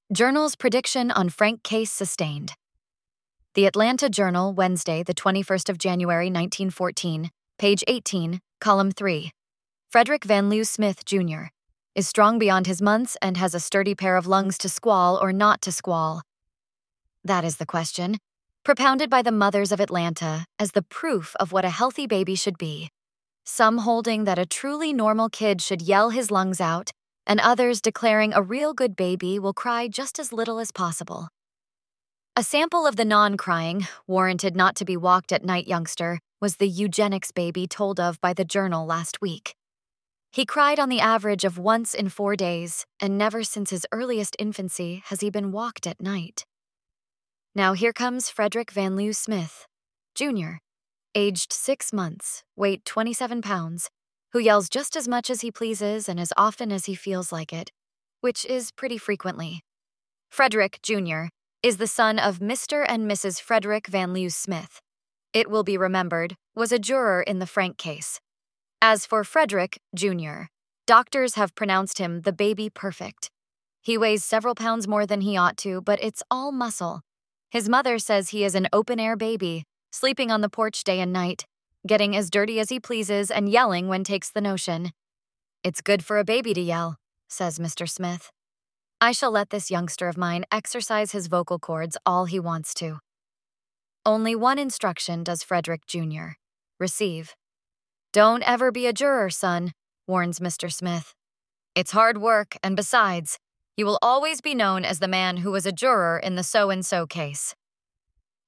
Journal's prediction on Frank case sustained. The Atlanta Journal, Wednesday, the 21st of January, 1914, page 18, column 3. Frederick Van Lew Smith, Jr. is strong beyond his months and has a sturdy pair of lungs to squall or not to squall. That is the question, propounded by the mothers of Atlanta as the proof of what a healthy baby should be. Some holding that a truly normal kid should yell his lungs out, and others declaring a real good baby will cry just as little as possible. A sample of the non-crying, warranted not to be walked at night youngster was the eugenics baby told of by the Journal last week. He cried on the average of once in 4 days, and never since his earliest infancy has he been walked at night. Now here comes Frederick Van Lew Smith, Jr., aged 6 months, weight 27 pounds, who yells just as much as he pleases and as often as he feels like it, which is pretty frequently. Frederick, Jr., is the son of Mr. and Mrs. Frederick Van Lew Smith. It will be remembered, was a juror in the Frank case. As for Frederick, Jr., doctors have pronounced him the baby perfect. He weighs several pounds more than he ought to, but it's all muscle. His mother says he is an open-air baby, sleeping on the porch day and night, getting as dirty as he pleases and yelling when takes the notion. It's good for a baby to yell, says Mr. Smith. I shall let this youngster of mine exercise his vocal cords all he wants to. Only one instruction does Frederick, Jr. receive. Don't ever be a juror, son, warns Mr. Smith. It's hard work, and besides, you will always be known as the man who was a juror in the so-and-so case.